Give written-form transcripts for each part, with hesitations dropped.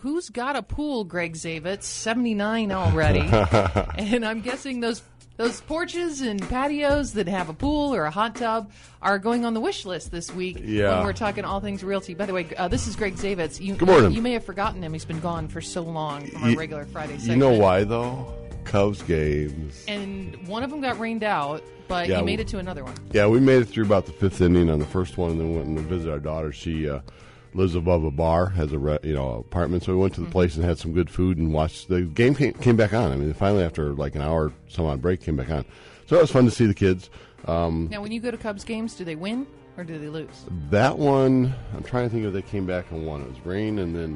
who's got a pool, Greg Zavitz? 79 already. And I'm guessing those porches and patios that have a pool or a hot tub are going on the wish list this week when we're talking all things realty. By the way, this is Greg Zavitz. Good morning. You may have forgotten him. He's been gone for so long from our regular Friday segment. You know why, though? Cubs games. And one of them got rained out, but you made it to another one. Yeah, we made it through about the fifth inning on the first one, and then went and visited our daughter. She lives above a bar, has a apartment, so we went to the place and had some good food and watched. The game came back on. I mean, finally after like an hour some odd break, came back on. So it was fun to see the kids. Now, when you go to Cubs games, do they win or do they lose? That one, I'm trying to think if they came back and won. It was rain, and then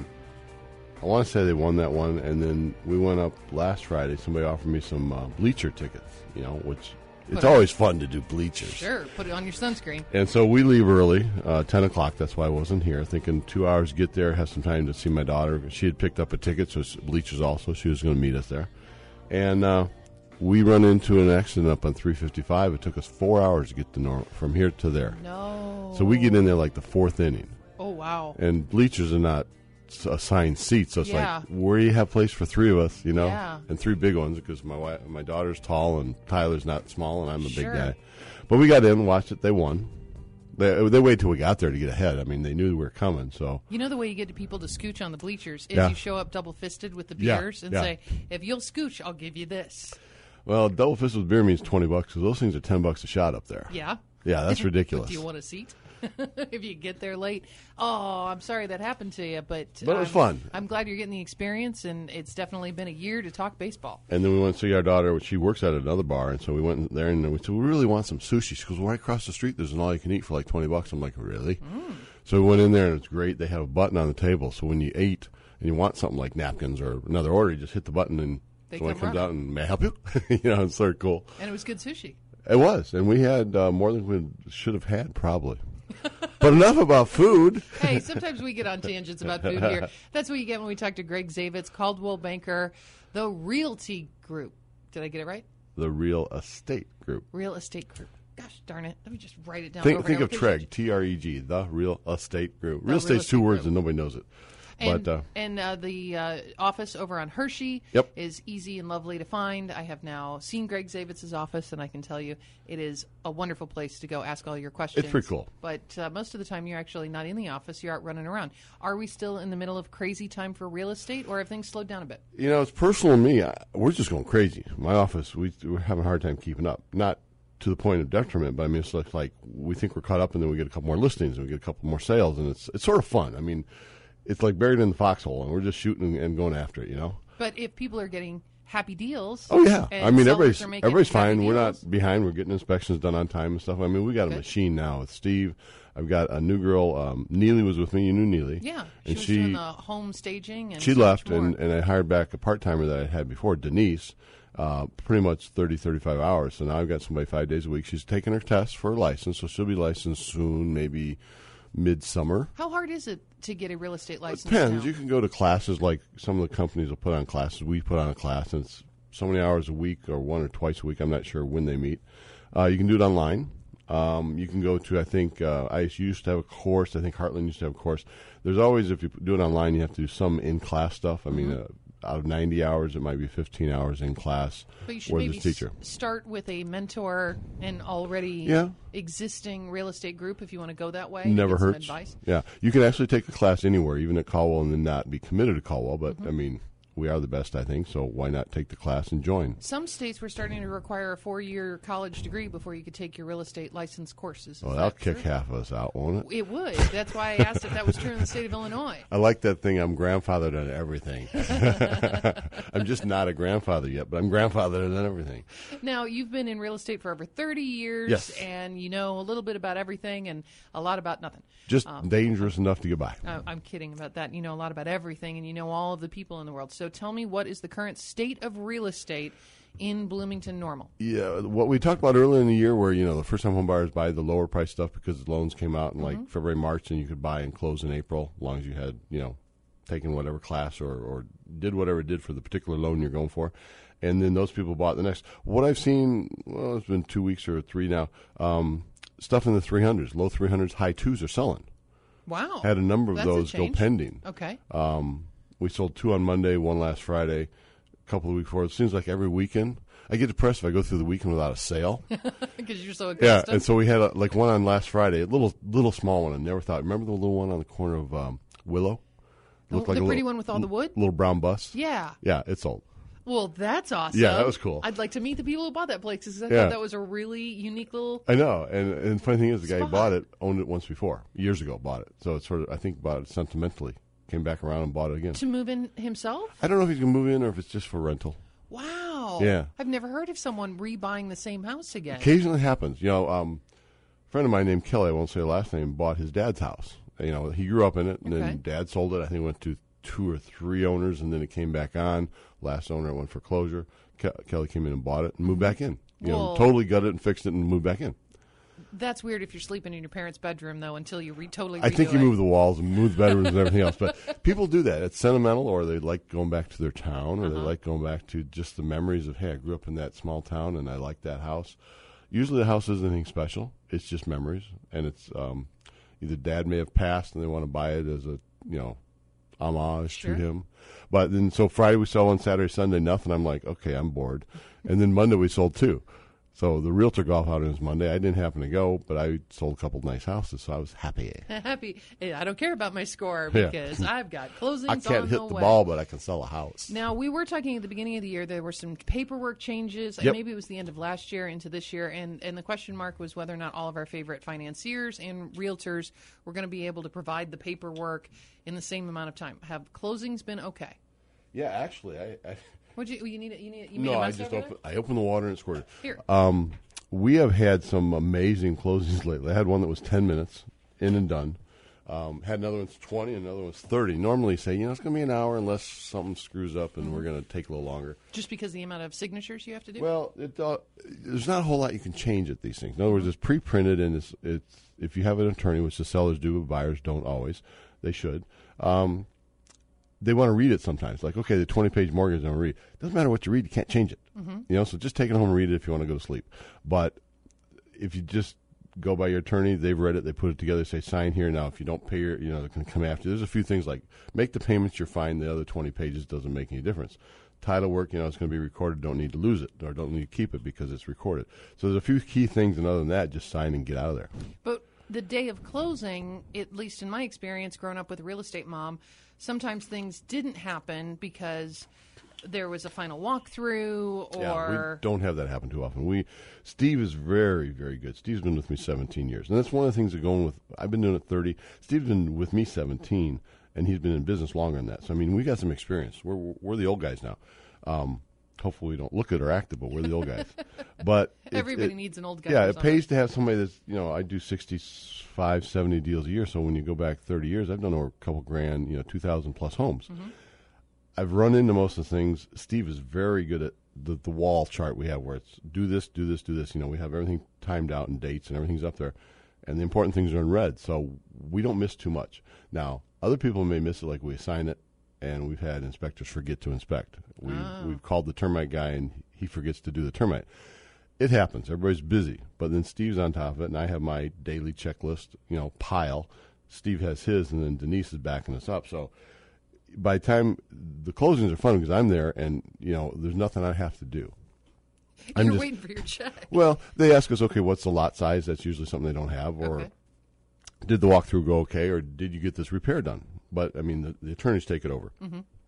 I want to say they won that one. And then we went up last Friday. Somebody offered me some bleacher tickets, which it's always fun to do bleachers. Sure, put it on your sunscreen. And so we leave early, 10 o'clock. That's why I wasn't here. Thinking 2 hours to get there, have some time to see my daughter. She had picked up a ticket, so bleachers also. She was going to meet us there. And we run into an accident up on 355. It took us 4 hours to get from here to there. No. So we get in there like the fourth inning. Oh, wow. And bleachers are not assigned seats, so it's like, where do you have place for three of us, and three big ones, because my daughter's tall and Tyler's not small and I'm a big guy. But we got in, watched it, they won. They waited till we got there to get ahead. I mean, they knew we were coming, so. You know the way you get people to scooch on the bleachers is you show up double-fisted with the beers and say, if you'll scooch, I'll give you this. Well, double-fisted with beer means $20, because those things are $10 a shot up there. Yeah? Yeah, that's ridiculous. Do you want a seat? If you get there late. Oh, I'm sorry that happened to you, but it was fun. I'm glad you're getting the experience, and it's definitely been a year to talk baseball. And then we went to see our daughter. She works at another bar, and so we went there, and we said, we really want some sushi. She goes, well, right across the street, there's an all-you-can-eat for like $20. I'm like, really? So we went in there, and it's great. They have a button on the table, so when you ate and you want something like napkins or another order, you just hit the button, and someone comes out and, may I help you? It's sort of cool. And it was good sushi. It was, and we had more than we should have had, probably. But enough about food. Hey, sometimes we get on tangents about food here. That's what you get when we talk to Greg Zavitz, Caldwell Banker, the Realty Group. Did I get it right? The Real Estate Group. Real Estate Group. Gosh darn it. Let me just write it down. Think of TREG, T-R-E-G, the Real Estate Group. Real estate's two words and nobody knows it. And the office over on Hershey is easy and lovely to find. I have now seen Greg Zavitz's office, and I can tell you it is a wonderful place to go ask all your questions. It's pretty cool. But most of the time, you're actually not in the office. You're out running around. Are we still in the middle of crazy time for real estate, or have things slowed down a bit? It's personal to me. We're just going crazy. My office, we're having a hard time keeping up. Not to the point of detriment, but I mean, it's like we think we're caught up, and then we get a couple more listings, and we get a couple more sales, and it's sort of fun. I mean, it's like buried in the foxhole, and we're just shooting and going after it, But if people are getting happy deals, I mean, everybody's fine. Deals. We're not behind. We're getting inspections done on time and stuff. I mean, we got a machine now with Steve. I've got a new girl. Neely was with me. You knew Neely. Yeah, she was doing the home staging. And she left, and I hired back a part-timer that I had before, Denise, pretty much 30, 35 hours. So now I've got somebody 5 days a week. She's taking her test for a license, so she'll be licensed soon, maybe midsummer. How hard is it to get a real estate license? It depends. Now? You can go to classes like some of the companies will put on classes. We put on a class, and it's so many hours a week or one or twice a week. I'm not sure when they meet. You can do it online. You can go to, I think, ICE used to have a course. I think Heartland used to have a course. There's always, if you do it online, you have to do some in-class stuff. I mean, out of 90 hours, it might be 15 hours in class. But you should maybe start with a mentor and already existing real estate group if you want to go that way. Never hurts. Advice. Yeah, you can actually take a class anywhere, even at Caldwell, and then not be committed to Caldwell. But I mean, we are the best, I think, so why not take the class and join? Some states were starting to require a 4-year college degree before you could take your real estate license courses. Well, that'll kick half of us out, won't it? It would. That's why I asked if that was true in the state of Illinois. I like that thing, I'm grandfathered on everything. I'm just not a grandfather yet, but I'm grandfathered on everything. Now, you've been in real estate for over 30 years, and you know a little bit about everything and a lot about nothing. Just dangerous enough to get by. I'm kidding about that. You know a lot about everything, and you know all of the people in the world. So tell me, what is the current state of real estate in Bloomington Normal? Yeah, what we talked about earlier in the year where, the first-time home buyers buy the lower price stuff because the loans came out in like February, March, and you could buy and close in April as long as you had, taken whatever class or did whatever it did for the particular loan you're going for. And then those people bought the next. What I've seen, it's been 2 weeks or 3 now, stuff in the 300s, low 300s, high 2s are selling. Wow. Had a number of those go pending. Okay. We sold 2 on Monday, 1 last Friday, a couple of weeks before. It seems like every weekend. I get depressed if I go through the weekend without a sale. Because you're so accustomed. Yeah, and so we had one on last Friday, a little small one. I never thought. Remember the little one on the corner of Willow? Looked like the pretty one with all the wood? Little brown bus? Yeah. Yeah, it's sold. Well, that's awesome. Yeah, that was cool. I'd like to meet the people who bought that place because I thought that was a really unique little. I know, and the funny thing is, the guy who bought it owned it once before, years ago. Bought it, so it's sort of I think bought it sentimentally. Came back around and bought it again to move in himself. I don't know if he's gonna move in or if it's just for rental. Wow. Yeah, I've never heard of someone rebuying the same house again. Occasionally happens. A friend of mine named Kelly, I won't say the last name, bought his dad's house. He grew up in it, and then Dad sold it. I think it went to 2 or 3 owners, and then it came back on. Last owner went for closure. Kelly came in and bought it and moved back in. Totally gutted it and fixed it and moved back in. That's weird if you're sleeping in your parents' bedroom, though, until you totally redo I think you it. move the walls and move the bedrooms and everything else. But people do that. It's sentimental, or they like going back to their town, or they like going back to just the memories of, hey, I grew up in that small town and I like that house. Usually the house isn't anything special. It's just memories. And it's either dad may have passed and they want to buy it as a, homage to him. But then, so Friday we sold one, Saturday, Sunday, nothing. I'm like, okay, I'm bored. And then Monday we sold 2. So the realtor golf outing was Monday. I didn't happen to go, but I sold a couple of nice houses, so I was happy. Happy. I don't care about my score because I've got closings on the way. I can't hit the ball, but I can sell a house. Now, we were talking at the beginning of the year, there were some paperwork changes. Yep. Maybe it was the end of last year into this year, and the question mark was whether or not all of our favorite financiers and realtors were going to be able to provide the paperwork in the same amount of time. Have closings been okay? Yeah, actually, Would you need it? You made no, a mess I opened the water and it squirted. Here. We have had some amazing closings lately. I had one that was 10 minutes in and done. Had another one's 20, and another one's 30. Normally say, it's going to be an hour unless something screws up and we're going to take a little longer. Just because of the amount of signatures you have to do? Well, there's not a whole lot you can change at these things. In other words, it's pre-printed, and it's if you have an attorney, which the sellers do, but buyers don't always. They should. They want to read it sometimes. Like, okay, the 20-page mortgage, I want to read. Doesn't matter what you read, you can't change it. So just take it home and read it if you want to go to sleep. But if you just go by your attorney, they've read it, they put it together, say, sign here. Now, if you don't pay they're going to come after you. There's a few things like make the payments, you're fine. The other 20 pages doesn't make any difference. Title work, it's going to be recorded. Don't need to lose it or don't need to keep it because it's recorded. So there's a few key things, and other than that, just sign and get out of there. But the day of closing, at least in my experience, growing up with a real estate mom, sometimes things didn't happen because there was a final walkthrough or... Yeah, we don't have that happen too often. Steve is very, very good. Steve's been with me 17 years. And that's one of the things that going with... I've been doing it 30. Steve's been with me 17, and he's been in business longer than that. So, we got some experience. We're the old guys now. Hopefully we don't look it or act it, but we're the old guys. But everybody needs an old guy. Yeah, it pays to have somebody that's, I do 65, 70 deals a year. So when you go back 30 years, I've done over a couple grand, 2,000 plus homes. I've run into most of the things. Steve is very good at the wall chart we have where it's do this, do this, do this. We have everything timed out and dates and everything's up there. And the important things are in red. So we don't miss too much. Now, other people may miss it, like we assign it. And we've had inspectors forget to inspect. We've called the termite guy, and he forgets to do the termite. It happens. Everybody's busy. But then Steve's on top of it, and I have my daily checklist, pile. Steve has his, and then Denise is backing us up. So by the time the closings are fun because I'm there, and, there's nothing I have to do. You're just waiting for your check. Well, they ask us, okay, what's the lot size? That's usually something they don't have. Or did the walkthrough go okay, or did you get this repair done? But, the attorneys take it over.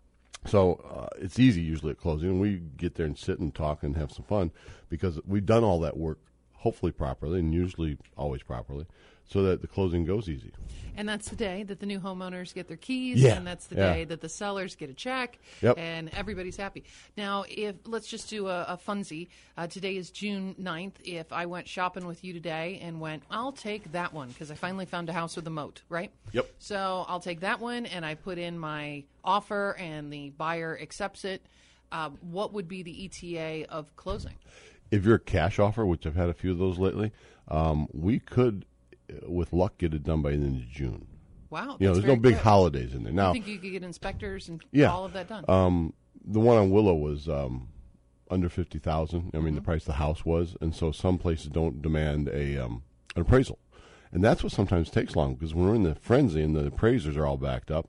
So it's easy usually at closing. And we get there and sit and talk and have some fun because we've done all that work, hopefully properly, and usually always properly, so that the closing goes easy. And that's the day that the new homeowners get their keys, and that's the day that the sellers get a check, and everybody's happy. Now, let's just do a funsie. Today is June 9th. If I went shopping with you today and went, I'll take that one because I finally found a house with a moat, right? Yep. So I'll take that one, and I put in my offer, and the buyer accepts it. What would be the ETA of closing? If you're a cash offer, which I've had a few of those lately, we could, with luck, get it done by the end of June. Wow. There's no big holidays in there. Now, I think you could get inspectors and all of that done. The one on Willow was under $50,000. The price the house was, and so some places don't demand an appraisal, and that's what sometimes takes long because when we're in the frenzy and the appraisers are all backed up,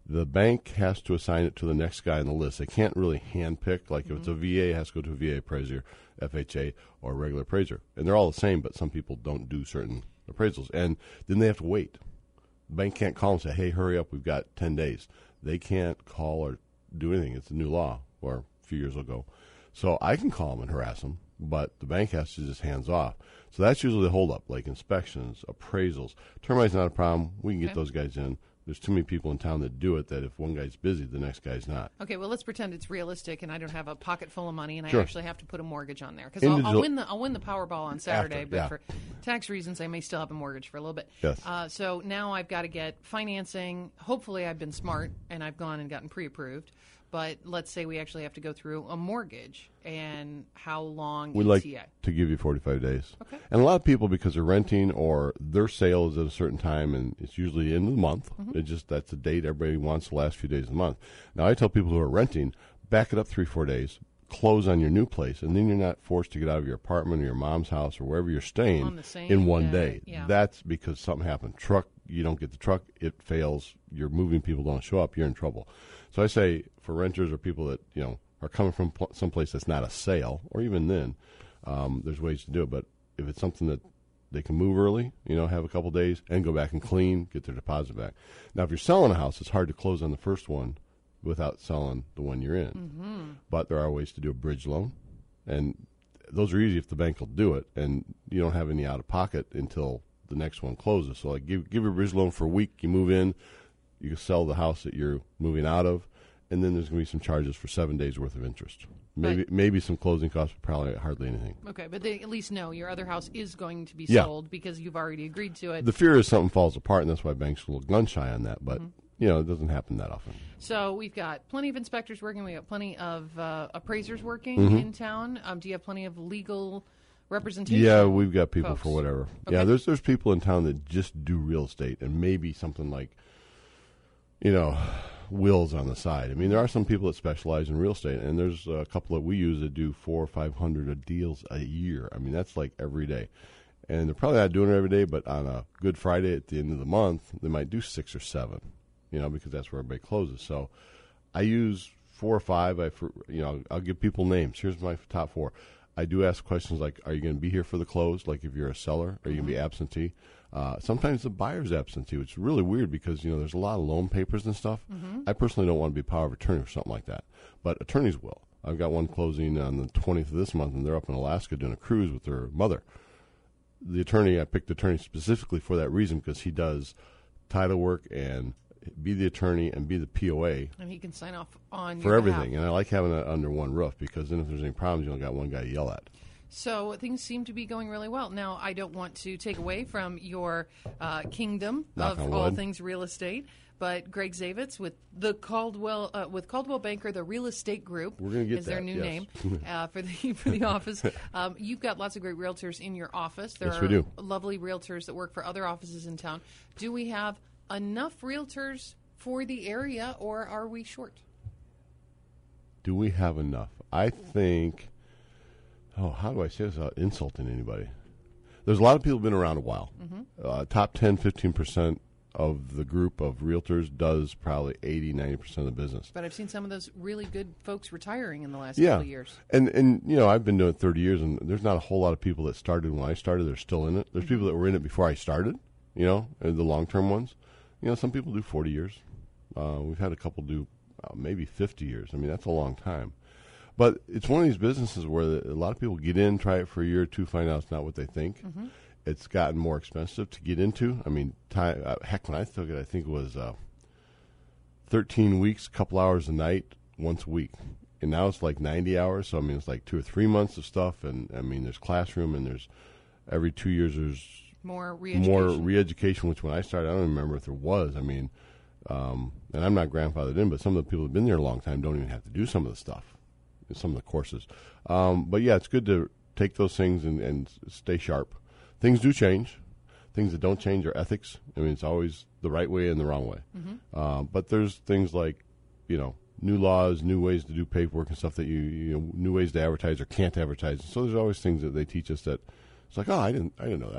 The bank has to assign it to the next guy on the list. They can't really handpick. Like if it's a VA, it has to go to a VA appraiser, FHA, or a regular appraiser. And they're all the same, but some people don't do certain appraisals. And then they have to wait. The bank can't call and say, hey, hurry up, we've got 10 days. They can't call or do anything. It's a new law, or a few years ago. So I can call them and harass them, but the bank has to just hands off. So that's usually the holdup, like inspections, appraisals. Termite's not a problem. We can get those guys in. There's too many people in town that do it that if one guy's busy, the next guy's not. Okay, well, let's pretend it's realistic and I don't have a pocket full of money and Sure. I actually have to put a mortgage on there. Because I'll win the Powerball on Saturday, but for tax reasons, I may still have a mortgage for a little bit. Yes. So now I've got to get financing. Hopefully I've been smart and I've gone and gotten pre-approved. But let's say we actually have to go through a mortgage, and how long We'd like to give you 45 days. Okay. And a lot of people, because they're renting or their sale is at a certain time, and it's usually the end of the month. That's the date everybody wants, the last few days of the month. Now, I tell people who are renting, back it up 3-4 days, close on your new place, and then you're not forced to get out of your apartment or your mom's house or wherever you're staying on the same in one day. Yeah. That's because something happened. You don't get the truck, it fails, you're moving, people don't show up, you're in trouble. So I say for renters or people that, are coming from someplace that's not a sale, or even then, there's ways to do it. But if it's something that they can move early, have a couple days and go back and clean, get their deposit back. Now, if you're selling a house, it's hard to close on the first one without selling the one you're in. But there are ways to do a bridge loan, and those are easy if the bank will do it, and you don't have any out of pocket until the next one closes. So like give your bridge loan for a week, you move in, you can sell the house that you're moving out of, and then there's going to be some charges for 7 days worth of interest. Maybe some closing costs, but probably hardly anything. Okay, but they at least know your other house is going to be Yeah. sold because you've already agreed to it. The fear is something falls apart, and that's why banks are a little gun shy on that. But it doesn't happen that often. So we've got plenty of inspectors working. We've got plenty of appraisers working in town. Do you have plenty of legal representation? Yeah, we've got people folks? for whatever. Okay. Yeah, there's people in town that just do real estate and maybe something like, wills on the side. I mean, there are some people that specialize in real estate, and there's a couple that we use that do 400 or 500 deals a year. I mean, that's like every day. And they're probably not doing it every day, but on a Good Friday at the end of the month, they might do 6 or 7, because that's where everybody closes. So I use 4 or 5. I'll give people names. Here's my top 4. I do ask questions like, are you going to be here for the close? Like if you're a seller, are you going to be absentee? Sometimes the buyer's absentee, which is really weird because, there's a lot of loan papers and stuff. I personally don't want to be power of attorney or something like that, but attorneys will. I've got one closing on the 20th of this month, and they're up in Alaska doing a cruise with their mother. I picked the attorney specifically for that reason because he does title work and be the attorney and be the POA. And he can sign off on for your everything. behalf. And I like having it under one roof because then if there's any problems, you only got one guy to yell at. So things seem to be going really well. Now, I don't want to take away from your kingdom Knock of on all wood. things real estate, but Greg Zavitz with the Caldwell Banker, the Real Estate Group, We're gonna get is their that, new yes. name for the office. You've got lots of great realtors in your office. There Yes, are we do. lovely realtors that work for other offices in town. Do we have enough realtors for the area, or are we short? Do we have enough? I think, how do I say this without insulting anybody? There's a lot of people who've been around a while. Top 10, 15% of the group of realtors does probably 80, 90% of the business. But I've seen some of those really good folks retiring in the last Yeah. couple of years. And I've been doing it 30 years, and there's not a whole lot of people that started when I started. They're still in it. There's people that were in it before I started, and the long-term ones. Some people do 40 years. We've had a couple do maybe 50 years. I mean, that's a long time. But it's one of these businesses where a lot of people get in, try it for a year or two, find out it's not what they think. It's gotten more expensive to get into. I mean, heck, when I took it, I think it was 13 weeks, a couple hours a night, once a week. And now it's like 90 hours. So, I mean, it's like 2 or 3 months of stuff. And, I mean, there's classroom, and there's every 2 years there's More re-education. more re-education, which when I started, I don't even remember if there was. I mean, and I'm not grandfathered in, but some of the people who have been there a long time don't even have to do some of the stuff, some of the courses. But, yeah, it's good to take those things and stay sharp. Things do change. Things that don't change are ethics. I mean, it's always the right way and the wrong way. But there's things like, new laws, new ways to do paperwork and stuff that new ways to advertise or can't advertise. So there's always things that they teach us that it's like, oh, I didn't know that. I'm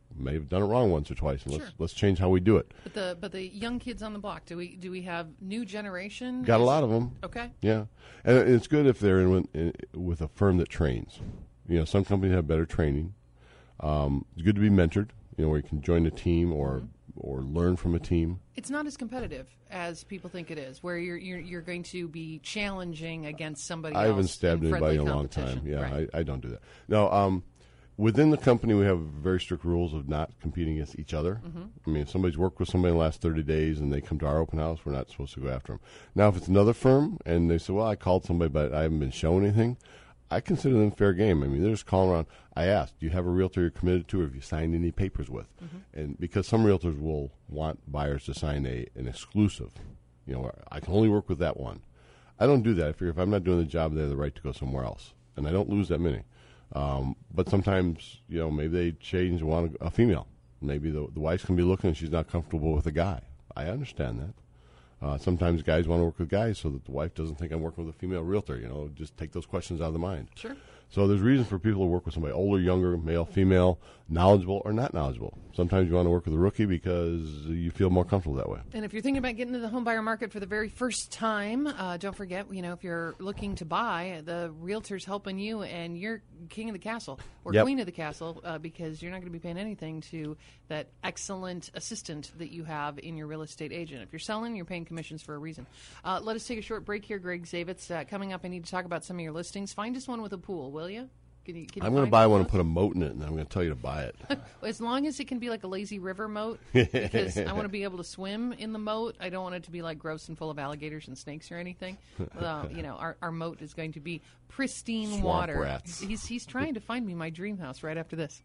may have done it wrong once or twice, and Sure. let's change how we do it. But the young kids on the block, do we have new generation? Got a lot of them. Okay. Yeah, and it's good if they're with a firm that trains. Some companies have better training. It's good to be mentored. Where you can join a team or learn from a team. It's not as competitive as people think it is, where you're going to be challenging against somebody else. I haven't stabbed anybody in a long time. Yeah, right. I don't do that. No, within the company, we have very strict rules of not competing against each other. Mm-hmm. I mean, if somebody's worked with somebody in the last 30 days and they come to our open house, we're not supposed to go after them. Now, if it's another firm and they say, well, I called somebody, but I haven't been shown anything, I consider them fair game. I mean, they're just calling around. I asked, do you have a realtor you're committed to, or have you signed any papers with? Mm-hmm. And because some realtors will want buyers to sign an exclusive, I can only work with that one. I don't do that. I figure if I'm not doing the job, they have the right to go somewhere else. And I don't lose that many. But sometimes, maybe they change and want a female. Maybe the wife's going to be looking and she's not comfortable with a guy. I understand that. Sometimes guys want to work with guys so that the wife doesn't think I'm working with a female realtor. Just take those questions out of the mind. Sure. So there's reason for people to work with somebody older, younger, male, female, knowledgeable, or not knowledgeable. Sometimes you want to work with a rookie because you feel more comfortable that way. And if you're thinking about getting into the home buyer market for the very first time, don't forget, if you're looking to buy, the realtor's helping you, and you're king of the castle or queen of the castle because you're not going to be paying anything to that excellent assistant that you have in your real estate agent. If you're selling, you're paying commissions for a reason. Let us take a short break here, Greg Zavitz. Coming up, I need to talk about some of your listings. Find us one with a pool, will you? I'm going to buy one and put a moat in it, and I'm going to tell you to buy it. As long as it can be like a lazy river moat, because I want to be able to swim in the moat. I don't want it to be like gross and full of alligators and snakes or anything. Our moat is going to be pristine Swamp water. Rats. He's trying to find me my dream house right after this.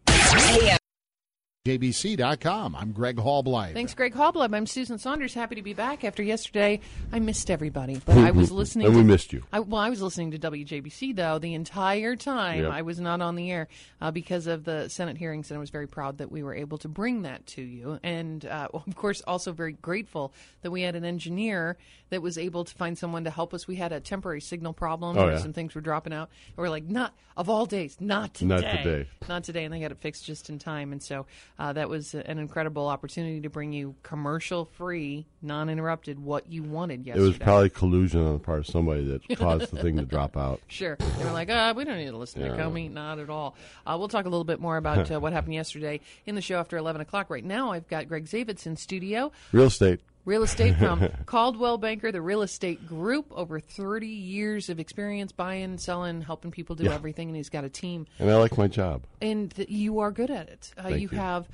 JBC.com. I'm Greg Hallbleib. Thanks, Greg Hallbleib. I'm Susan Saunders. Happy to be back after yesterday. I missed everybody, but I was listening. And we missed you. I was listening to WJBC, though, the entire time. Yep. I was not on the air because of the Senate hearings, and I was very proud that we were able to bring that to you. And, of course, also very grateful that we had an engineer that was able to find someone to help us. We had a temporary signal problem. Oh, yeah. Some things were dropping out. And we're like, not of all days, not today. Not today. Not today. And they got it fixed just in time. And so that was an incredible opportunity to bring you commercial-free, non-interrupted, what you wanted yesterday. It was probably collusion on the part of somebody that caused the thing to drop out. Sure. They were like, we don't need to listen to Comey. Not at all. We'll talk a little bit more about what happened yesterday in the show after 11 o'clock. Right now, I've got Greg Zavitz in studio. Real estate from Caldwell Banker, the real estate group. Over 30 years of experience buying, selling, helping people do everything, and he's got a team. And I like my job. And you are good at it. You have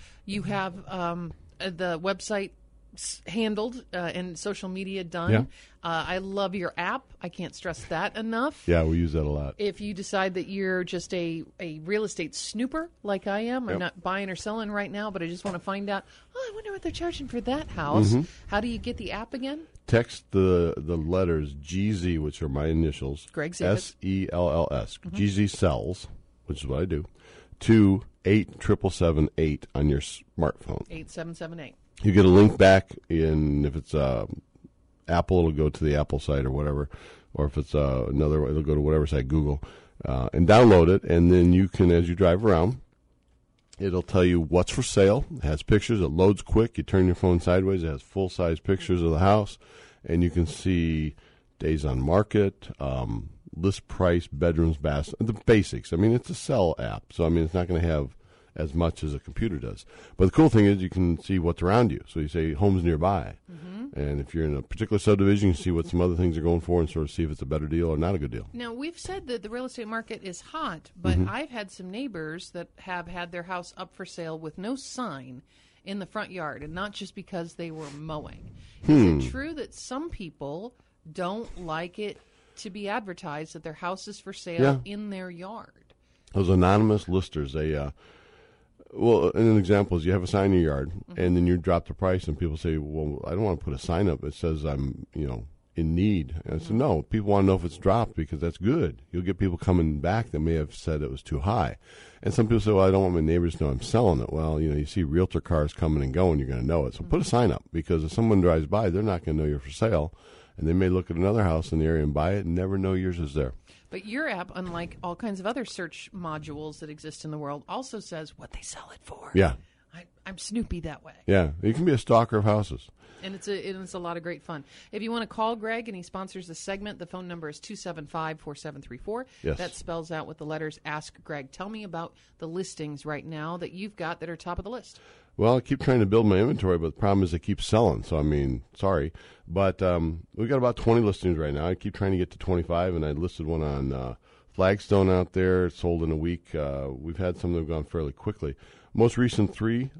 the website handled and social media done. Yeah. I love your app. I can't stress that enough. Yeah, we use that a lot. If you decide that you're just a real estate snooper like I am, I'm not buying or selling right now, but I just want to find out, I wonder what they're charging for that house. Mm-hmm. How do you get the app again? Text the letters GZ, which are my initials, Greg Zavitz. SELLS, GZ Sells, which is what I do, to 87778 on your smartphone. 8778. You get a link back in, if it's Apple, it'll go to the Apple site or whatever, or if it's another, it'll go to whatever site, Google, and download it, and then you can, as you drive around, it'll tell you what's for sale. It has pictures. It loads quick. You turn your phone sideways. It has full-size pictures of the house, and you can see days on market, list price, bedrooms, baths, the basics. I mean, it's a sell app, so, I mean, it's not going to have as much as a computer does. But the cool thing is you can see what's around you. So you say homes nearby. Mm-hmm. And if you're in a particular subdivision, you can see what some other things are going for and sort of see if it's a better deal or not a good deal. Now, we've said that the real estate market is hot, but I've had some neighbors that have had their house up for sale with no sign in the front yard, and not just because they were mowing. Is it true that some people don't like it to be advertised that their house is for sale in their yard? Those anonymous listers, well, an example is you have a sign in your yard, and then you drop the price, and people say, well, I don't want to put a sign up. It says I'm, in need. And I said, no, people want to know if it's dropped because that's good. You'll get people coming back that may have said it was too high. And some people say, well, I don't want my neighbors to know I'm selling it. Well, you see realtor cars coming and going, you're going to know it. So put a sign up, because if someone drives by, they're not going to know you're for sale, and they may look at another house in the area and buy it and never know yours is there. But your app, unlike all kinds of other search modules that exist in the world, also says what they sell it for. Yeah. I'm Snoopy that way. Yeah, you can be a stalker of houses. And it's a lot of great fun. If you want to call Greg and he sponsors the segment, the phone number is 275-4734. Yes. That spells out with the letters Ask Greg. Tell me about the listings right now that you've got that are top of the list. Well, I keep trying to build my inventory, but the problem is they keep selling. So, I mean, sorry. But we've got about 20 listings right now. I keep trying to get to 25, and I listed one on Flagstone out there. It sold in a week. We've had some that have gone fairly quickly. Most recent 3,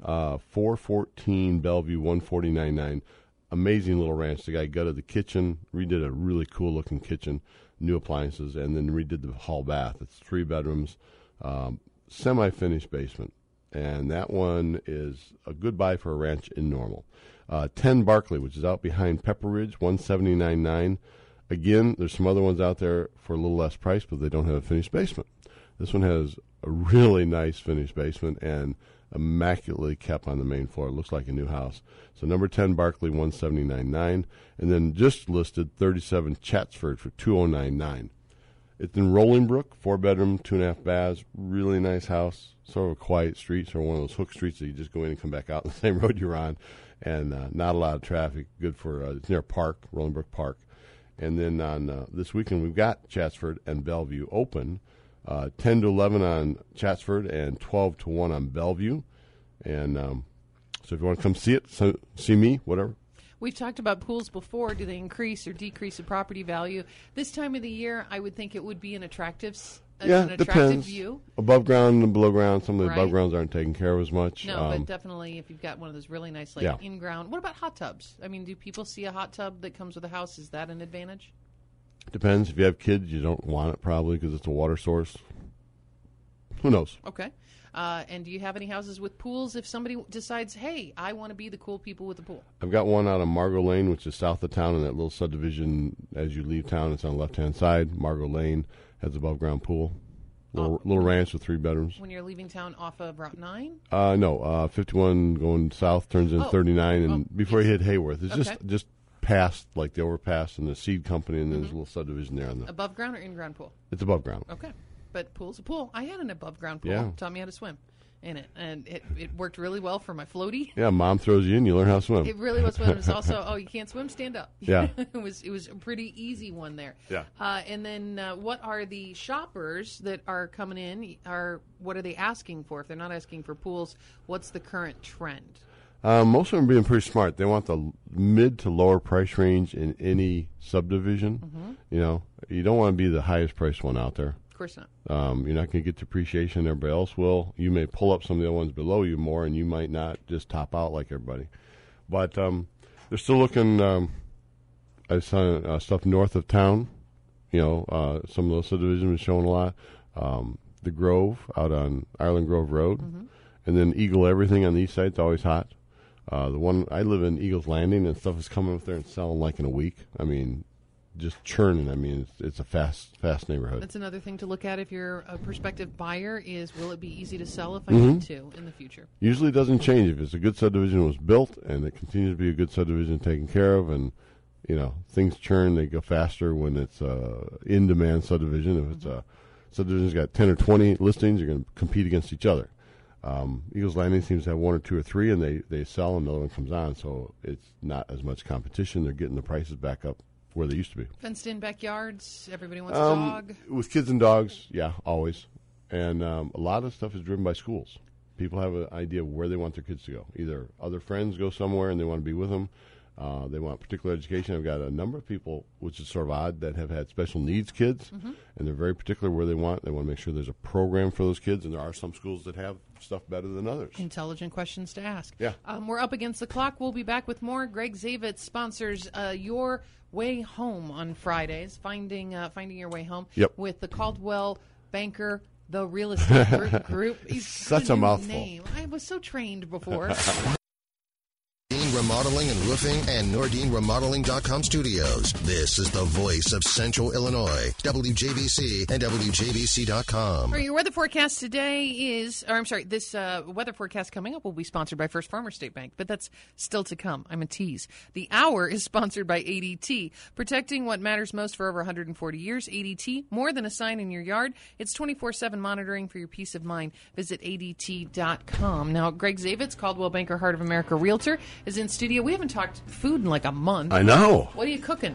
414 Bellevue, 149.9. Amazing little ranch. The guy gutted the kitchen, redid a really cool-looking kitchen, new appliances, and then redid the hall bath. It's 3 bedrooms, semi-finished basement. And that one is a good buy for a ranch in Normal. 10 Barkley, which is out behind Pepper Ridge, 179.9. Again, there's some other ones out there for a little less price, but they don't have a finished basement. This one has a really nice finished basement and immaculately kept on the main floor. It looks like a new house. So number 10 Barkley, 179.9. And then just listed 37 Chatsford for 209.9. It's in Rolling Brook, 4-bedroom, 2.5 baths, really nice house, sort of a quiet street, sort of one of those hook streets that you just go in and come back out the same road you're on, and not a lot of traffic, good for, it's near Park, Rolling Brook Park. And then on this weekend, we've got Chatsford and Bellevue open, 10 to 11 on Chatsford and 12 to 1 on Bellevue. And so if you want to come see it, see me, whatever. We've talked about pools before. Do they increase or decrease the property value? This time of the year, I would think it would be an attractive depends. View. Above ground and below ground. Some of the Right. above grounds aren't taken care of as much. No, but definitely if you've got one of those really nice, in-ground. What about hot tubs? I mean, do people see a hot tub that comes with a house? Is that an advantage? Depends. If you have kids, you don't want it probably because it's a water source. Who knows? Okay. And do you have any houses with pools if somebody decides, hey, I want to be the cool people with the pool? I've got one out on Margot Lane, which is south of town in that little subdivision as you leave town. It's on the left-hand side. Margot Lane has above-ground pool. Little ranch with 3 bedrooms. When you're leaving town off of Route 9? No, 51 going south turns into 39, and before you hit Hayworth. It's just past, like the overpass and the seed company, and then there's a little subdivision there. Above ground or in-ground pool? It's above ground. Okay. But pool's a pool. I had an above-ground pool. Yeah. Taught me how to swim in it, and it worked really well for my floaty. Yeah, mom throws you in, you learn how to swim. It really was fun. It was also, you can't swim, stand up. Yeah. it was a pretty easy one there. Yeah. And then what are the shoppers that are coming in? What are they asking for? If they're not asking for pools, what's the current trend? Most of them are being pretty smart. They want the mid to lower price range in any subdivision. Mm-hmm. You know, you don't want to be the highest priced one out there. Of course not. You're not going to get depreciation. Everybody else will. You may pull up some of the other ones below you more, and you might not just top out like everybody. But they're still looking. I saw stuff north of town. You know, some of those subdivisions are showing a lot. The Grove out on Ireland Grove Road, and then Eagle Everything on the east side is always hot. The one I live in, Eagles Landing, and stuff is coming up there and selling like in a week. I mean, just churning. I mean, it's a fast neighborhood. That's another thing to look at if you're a prospective buyer is, will it be easy to sell if I need to in the future? Usually it doesn't change. If it's a good subdivision, was built, and it continues to be a good subdivision taken care of, and, you know, things churn, they go faster when it's in-demand subdivision. If it's a subdivision's got 10 or 20 listings, you're going to compete against each other. Eagles Landing seems to have 1 or 2 or 3, and they sell, and another one comes on, so it's not as much competition. They're getting the prices back up where they used to be. Fenced in backyards, everybody wants a dog. With kids and dogs, yeah, always. And a lot of stuff is driven by schools. People have an idea of where they want their kids to go. Either other friends go somewhere and they want to be with them. They want particular education. I've got a number of people, which is sort of odd, that have had special needs kids, and they're very particular where they want. They want to make sure there's a program for those kids, and there are some schools that have stuff better than others. Intelligent questions to ask. Yeah. We're up against the clock. We'll be back with more. Greg Zavitz sponsors Your Way Home on Fridays, finding your way home with the Caldwell Banker, the real estate group. Such a mouthful. Name. I was so trained before. Remodeling and Roofing and NordineRemodeling.com studios. This is the voice of Central Illinois, WJBC and WJBC.com. All right, your weather forecast today is, this weather forecast coming up will be sponsored by First Farmers State Bank, but that's still to come. I'm a tease. The hour is sponsored by ADT, protecting what matters most for over 140 years. ADT, more than a sign in your yard. It's 24/7 monitoring for your peace of mind. Visit ADT.com. Now, Greg Zavitz, Caldwell Banker Heart of America Realtor, is in studio. We haven't talked food in like a month. I know. What are you cooking?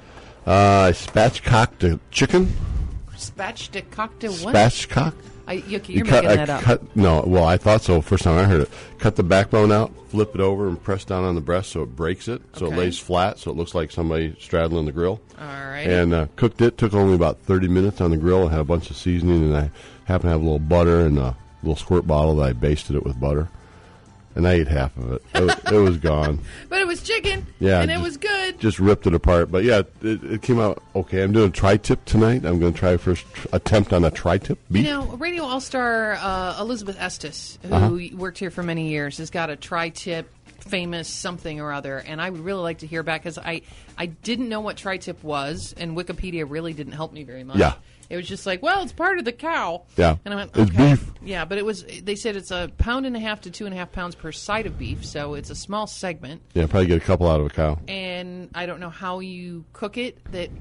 Spatchcocked chicken. Spatchcocked what? Spatchcock. You're making that up. No, well, I thought so first time I heard it. Cut the backbone out, flip it over, and press down on the breast so it breaks it, so it lays flat, so it looks like somebody straddling the grill. All right. And cooked it. Took only about 30 minutes on the grill. I had a bunch of seasoning, and I happened to have a little butter and a little squirt bottle that I basted it with butter. And I ate half of it. It was gone. But it was chicken. Yeah. And it was good. Just ripped it apart. But, yeah, it came out okay. I'm doing a tri-tip tonight. I'm going to try first attempt on a tri-tip beef. You know, Radio All-Star Elizabeth Estes, who worked here for many years, has got a tri-tip famous something or other. And I would really like to hear back because I didn't know what tri-tip was, and Wikipedia really didn't help me very much. Yeah. It was just like, well, it's part of the cow. Yeah. And I went, It's beef. Yeah, but they said it's 1.5 pounds to 2.5 pounds per side of beef, so it's a small segment. Yeah, probably get a couple out of a cow. And I don't know how you cook it.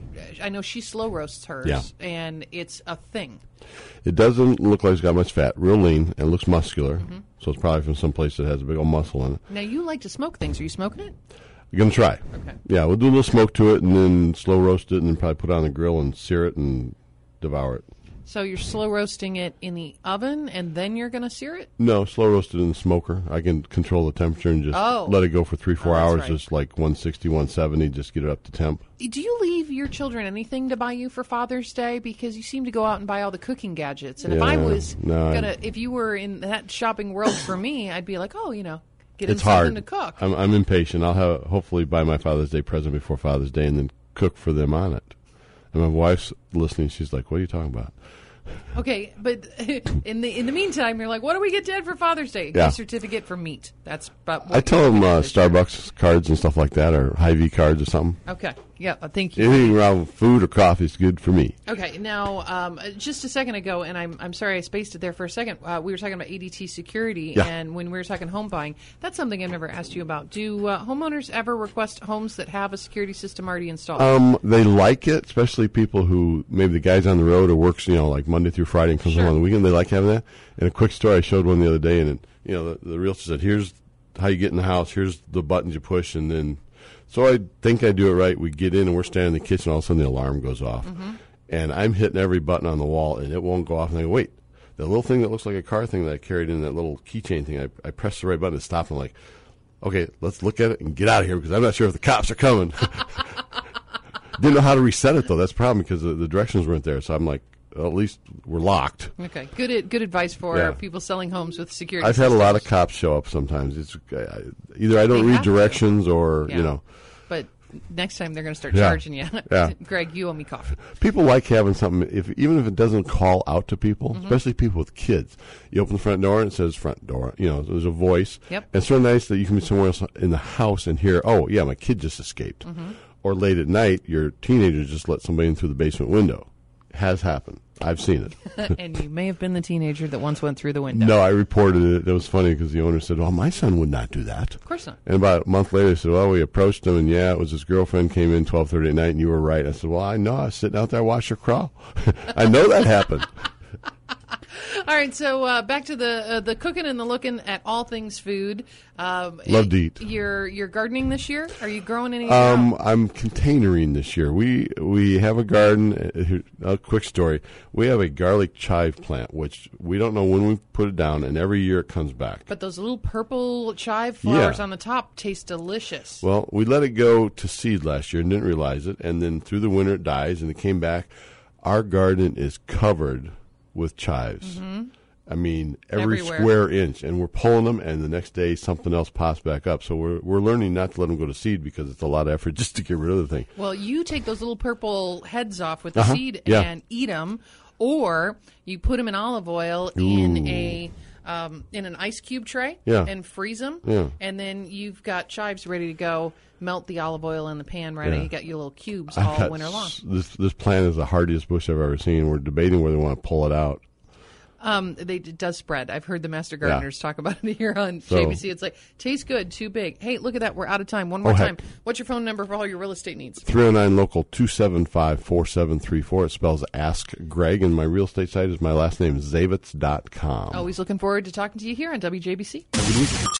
I know she slow roasts hers, and it's a thing. It doesn't look like it's got much fat. Real lean, and looks muscular. Mm-hmm. So it's probably from some place that has a big old muscle in it. Now, you like to smoke things. Are you smoking it? I'm going to try. Okay. Yeah, we'll do a little smoke to it, and then slow roast it, and then probably put it on the grill and sear it and devour it. So you're slow roasting it in the oven, and then you're going to sear it? No, slow roast it in the smoker. I can control the temperature and just let it go for 3-4 hours, right. just like 160, 170, just get it up to temp. Do you leave your children anything to buy you for Father's Day? Because you seem to go out and buy all the cooking gadgets. And if I was if you were in that shopping world for me, I'd be like, get in something to cook. I'm impatient. I'll have hopefully buy my Father's Day present before Father's Day and then cook for them on it. And my wife's listening. She's like, "What are you talking about?" Okay, but in the meantime, you're like, "What do we get Dad for Father's Day?" Yeah. A certificate for meat. That's about. I tell them Starbucks cards and stuff like that, or Hy-Vee cards or something. Okay, yeah, thank you. Anything around food or coffee is good for me. Okay, now just a second ago, and I'm sorry I spaced it there for a second. We were talking about ADT security, and when we were talking home buying, that's something I've never asked you about. Do homeowners ever request homes that have a security system already installed? They like it, especially people who maybe the guy's on the road or works, like Monday through Friday and comes home on the weekend. They like having that. And a quick story, I showed one the other day, and the realtor said, "Here's how you get in the house. Here's the buttons you push," and then. So I think I do it right. We get in and we're standing in the kitchen. All of a sudden the alarm goes off. Mm-hmm. And I'm hitting every button on the wall and it won't go off. And I go, wait, the little thing that looks like a car thing that I carried in, that little keychain thing, I pressed the right button to stop. And I'm like, okay, let's look at it and get out of here because I'm not sure if the cops are coming. Didn't know how to reset it, though. That's the problem because the directions weren't there. So I'm like, well, at least we're locked. Okay, good advice for people selling homes with security I've systems. had a lot of cops show up sometimes. It's either I don't read directions or, But next time they're going to start charging you. Yeah. Greg, you owe me coffee. People like having something, even if it doesn't call out to people, especially people with kids. You open the front door and it says front door. There's a voice. Yep. And it's so nice that you can be somewhere else in the house and hear, oh, yeah, my kid just escaped. Mm-hmm. Or late at night, your teenager just let somebody in through the basement window. Has happened. I've seen it. And you may have been the teenager that once went through the window. No, I reported it. It was funny because the owner said, "Oh, my son would not do that." Of course not. And about a month later, they said, "Well, we approached him, and it was his girlfriend came in 12:30 at night, and you were right." I said, "Well, I know. I was sitting out there watching her crawl. I know that happened." All right, so back to the cooking and the looking at all things food. Love to eat. You're gardening this year? Are you growing any? I'm containering this year. We have a garden. A quick story. We have a garlic chive plant, which we don't know when we put it down, and every year it comes back. But those little purple chive flowers on the top taste delicious. Well, we let it go to seed last year and didn't realize it, and then through the winter it dies, and it came back. Our garden is covered with chives. Mm-hmm. I mean, every square inch, and we're pulling them, and the next day something else pops back up. So we're learning not to let them go to seed because it's a lot of effort just to get rid of the thing. Well, you take those little purple heads off with the seed and eat them, or you put them in olive oil in a in an ice cube tray Yeah. and freeze them. Yeah. And then you've got chives ready to go. Melt the olive oil in the pan ready. Yeah. You got your little cubes I've all got winter long. This plant is the hardiest bush I've ever seen. We're debating whether we want to pull it out. It does spread. I've heard the master gardeners talk about it here on JBC. It's like, tastes good, too big. Hey, look at that. We're out of time. One more time. What's your phone number for all your real estate needs? 309 local 275-4734. It spells Ask Greg, and my real estate site is my last name, Zavitz.com. Always looking forward to talking to you here on WJBC. Good week.